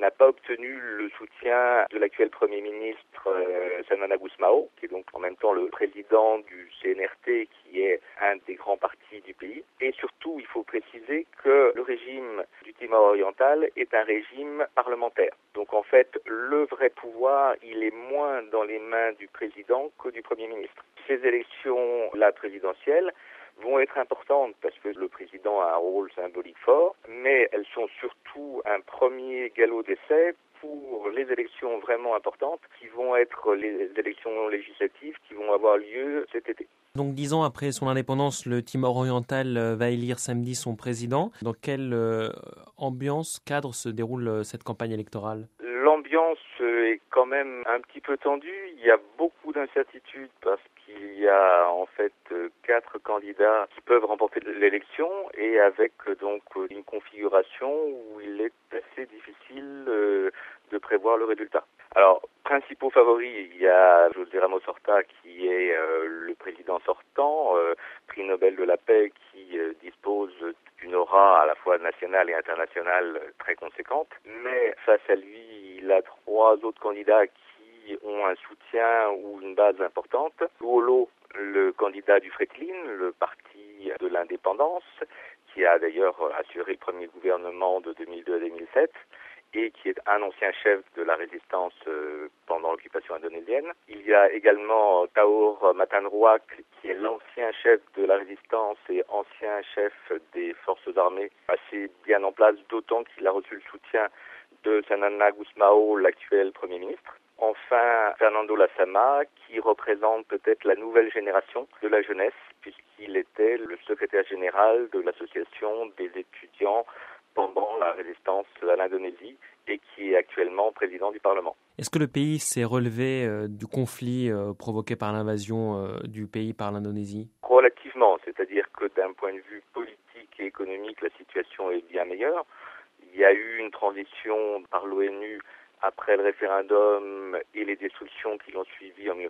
n'a pas obtenu le soutien de l'actuel Premier ministre Sanana Gusmão, qui est donc en même temps le président du CNRT, qui est un des grands partis du pays. Et surtout, il faut préciser que le régime du Timor oriental est un régime parlementaire. Donc en fait, le vrai pouvoir, il est moins dans les mains du président que du Premier ministre. Ces élections, la présidentielle, vont être importantes parce que le président a un rôle symbolique fort, mais elles sont surtout un premier galop d'essai pour les élections vraiment importantes qui vont être les élections législatives qui vont avoir lieu cet été. Donc 10 ans après son indépendance, le Timor oriental va élire samedi son président. Dans quelle ambiance, cadre se déroule cette campagne électorale ? L'ambiance est quand même un petit peu tendue. Il y a beaucoup d'incertitudes parce qu'il y a en fait 4 candidats qui peuvent remporter l'élection et avec donc une configuration où il est assez difficile de prévoir le résultat. Alors, principaux favoris, il y a José Ramos Horta qui est le président sortant, prix Nobel de la paix qui dispose d'une aura à la fois nationale et internationale très conséquente. Mais face à lui, il a 3 autres candidats qui ont un soutien ou une base importante. Luolo, le candidat du Fretilin, le parti de l'indépendance, qui a d'ailleurs assuré le premier gouvernement de 2002 à 2007, et qui est un ancien chef de la résistance pendant l'occupation indonésienne. Il y a également Taur Matanruak, qui est l'ancien chef de la résistance et ancien chef des forces armées, assez bien en place, d'autant qu'il a reçu le soutien de Sanana Gusmão, l'actuel Premier ministre. Enfin, Fernando Lassama, qui représente peut-être la nouvelle génération de la jeunesse, puisqu'il était le secrétaire général de l'association des étudiants pendant la résistance à l'Indonésie et qui est actuellement président du Parlement. Est-ce que le pays s'est relevé du conflit provoqué par l'invasion du pays par l'Indonésie ? Relativement, c'est-à-dire que d'un point de vue politique et économique, la situation est bien meilleure. Il y a eu une transition par l'ONU après le référendum et les destructions qui l'ont suivi en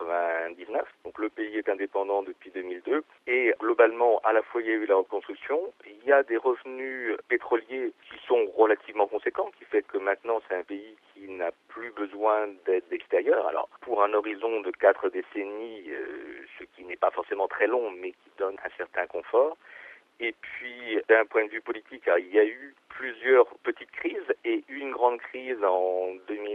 1999. Donc le pays est indépendant depuis 2002 et globalement, à la fois il y a eu la reconstruction, il y a des revenus pétroliers qui sont relativement conséquents, qui fait que maintenant c'est un pays qui n'a plus besoin d'aide extérieure. Alors pour un horizon de 4 décennies, ce qui n'est pas forcément très long mais qui donne un certain confort. Et puis, d'un point de vue politique, il y a eu plusieurs petites crises et une grande crise en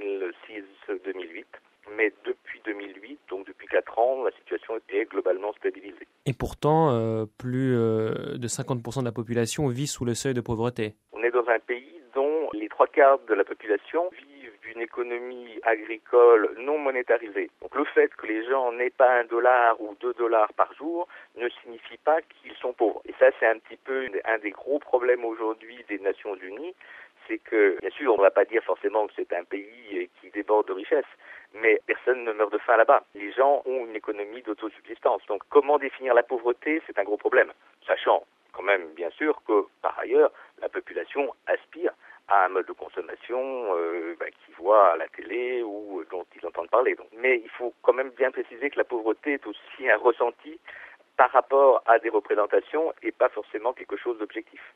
2006-2008. Mais depuis 2008, donc depuis 4 ans, la situation est globalement stabilisée. Et pourtant, plus de 50% de la population vit sous le seuil de pauvreté. On est dans un pays dont les 3/4 de la population vivent d'une économie agricole non monétarisée. Donc le fait que les gens n'aient pas $1 ou $2 par jour ne signifie pas qu'ils sont pauvres. Et ça, c'est un petit peu un des gros problèmes aujourd'hui des Nations Unies, c'est que, bien sûr, on ne va pas dire forcément que c'est un pays qui déborde de richesses, mais personne ne meurt de faim là-bas. Les gens ont une économie d'autosubsistance. Donc comment définir la pauvreté, c'est un gros problème, sachant quand même, bien sûr, que par ailleurs, la population aspire à un mode de consommation qu'ils voient à la télé ou dont ils entendent parler. Donc, mais il faut quand même bien préciser que la pauvreté est aussi un ressenti par rapport à des représentations et pas forcément quelque chose d'objectif.